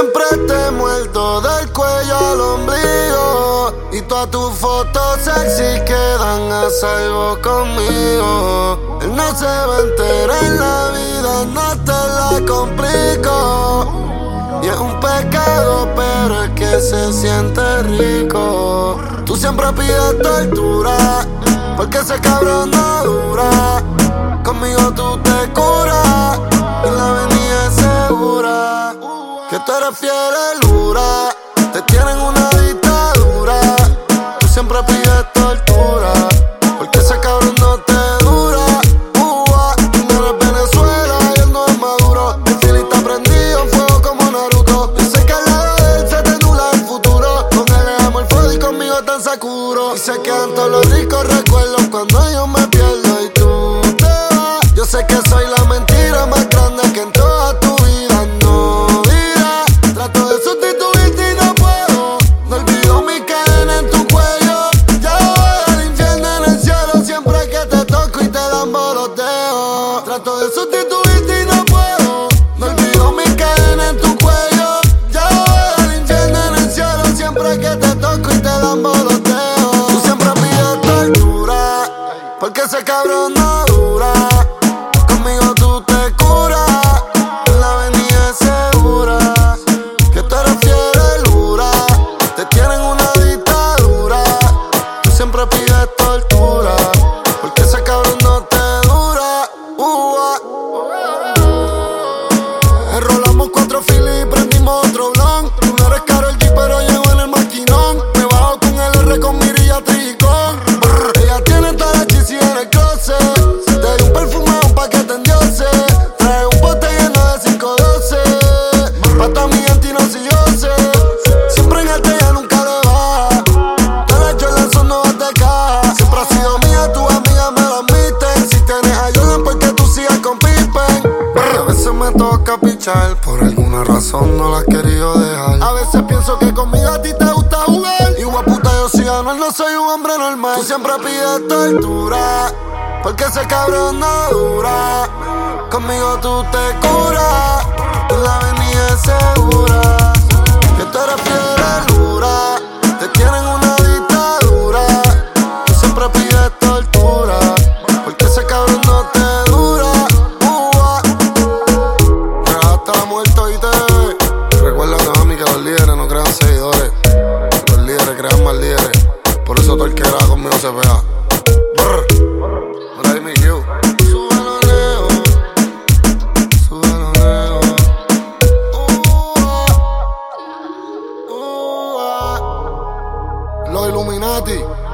siempre te muerto del cuello al ombligo, y todas tus fotos sexy quedan a salvo conmigo. Él no se va a enterar en la vida, no te la complico. Y es un pecado, pero es que se siente rico. Tú siempre pides tortura, porque ese cabrón no dura. Conmigo tú te curas, y la avenida es segura. Que tú eres fielura, te tienen una dictadura. Tú siempre pides tortura, porque ese cabrón no te dura. Tú no eres Venezuela y él no es Maduro. El feeling está prendido en fuego como Naruto. Yo sé que al lado de él se te nubla el futuro. Con él le amo el fuego y conmigo tan Sakuro. Y se quedan todos los ricos recuerdos cuando yo me pierdo y tú te vas. Yo sé que soy la mentira más grande que en toda tu vida no dirás. Trato de sustituirte y no puedo. No olvido mi cadena en tu cuello. Ya voy al infierno en el cielo siempre que te toco y te dan boloteo. Trato de sustituirte y no puedo. No olvido mi cadena en tu cuello. Ya voy al infierno en el cielo siempre que te toco y te dan boloteo. Tú siempre pides tortura, porque ese cabrón no dura. Conmigo tú te curas, en la avenida es segura. Que tú eres fielura, te tienen una dictadura. Tú siempre pides tortura, porque ese cabrón no te dura. Enrolamos 4 filis y prendimos otro blon. Tú no eres Karol G, pero llego en el maquinón. Me bajo con el R con mirilla tricón. Ella tiene toda la cheesy en el closet. Te di un perfume, un paquete en Diose. Trae un bote lleno de 512. Pata mi gente y no si yo sé. Siempre en alta, ella nunca le baja. Todas las Jordan son nuevas de caja. Siempre ha sido mía, tu amiga me lo admiten. Si tienes a Jordan, porque tú sigas con Pippen. A veces me toca pichar, por alguna razón no la has querido dejar. A veces pienso que conmigo a ti te gusta jugar. Y guaputa, yo si gano, no soy un hombre normal. Tú siempre pides tortura, porque ese cabrón no dura. Conmigo tú te curas, en la avenida es segura. Que tú eres fielura, te tienen una dictadura. Tú siempre pides tortura, porque ese cabrón no te dura. Hasta muerto y te recuerda, mami, que los líderes no crean seguidores. Los líderes crean más líderes. Por eso todo el que graba conmigo se pega. Mira, dime you. Súbelo, Leo. Súbelo, Leo. Los Illuminati.